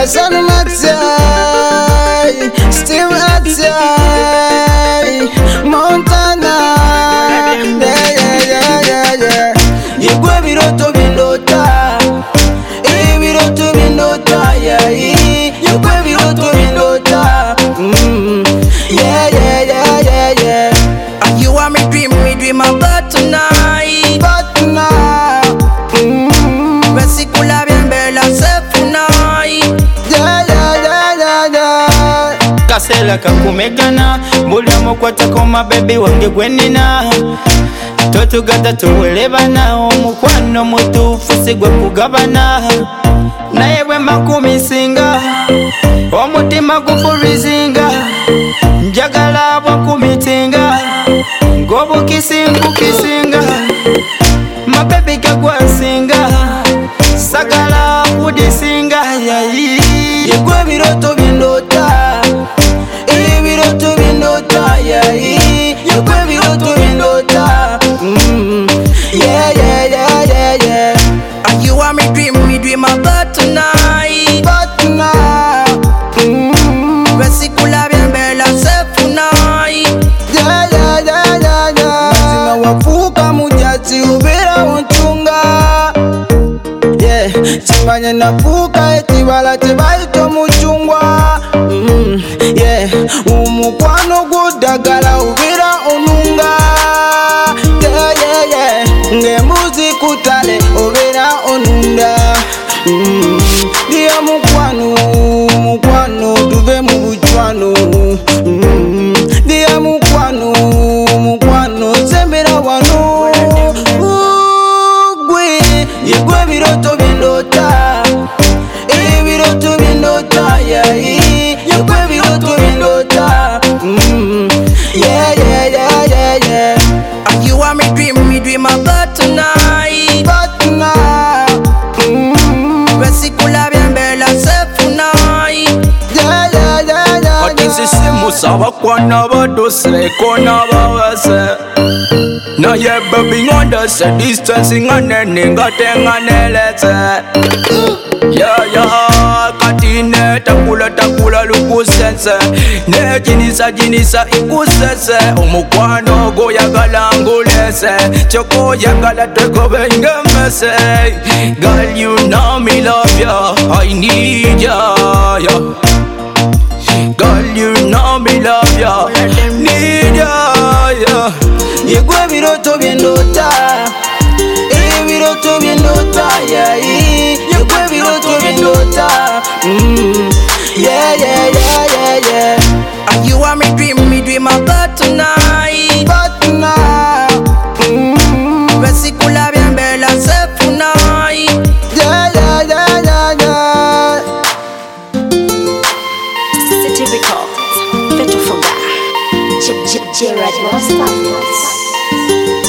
San Maxey, Steve Atsey, Montana. Yeah. Yegwe biroto bindota, biroto bindota, yeah. Yegwe biroto bindota, yeah. And you want me dream about tonight. Vesikula bien bella se funai. Yeah. Kasela kakumegana, mbulya kwata koma baby wange gwenina. Totugata tuwelebana, omukwano mutuufu sigwe kugabana. Naye bwe makumisinga, omutima gufurizinga. Njagala bwakumitinga, ngobukisinga. My baby kagwasinga, sagala kudisinga. Yegwe biroto bindota, biroto bindota, yeah. Yegwe biroto bindota, yeah. And you want me dream about tonight. Vesikula bien bella se funai. Mazima wafuka mujati ubera untunga. Yeah, chimanya nafuka etibala tebaito muchungwa. Yeah, umukwano gudagala ubera ununga. Yeah. Ngemuzi kutale ubera ununda. Dia mukwano tuve mu buchwano. Dia mukwano sembera wano. Yegwe biroto bindota, biroto bindota, yeah. Yegwe biroto bindota, yeah. And you want me dream about tonight. Vesikula bien bella se funai. Musaba kwana badose kona bawase. Na ye baby underse distancing aneninga tenganelete. Yeah, katine takula lukusense. Ne jinisa ikusese. Omukwano go yagala ngulese. Choko yagala tweko bengemese. Girl, you know me love ya, I need ya, yeah. Girl, you know me love ya, need ya, yeah. Yegwe biroto bindota, biroto bindota, yeah. Yegwe biroto bindota, yeah. And you want me dream about tonight. Vesikula bien bella se funai. Yeah. Typical, better for that. J-Rad Monsters.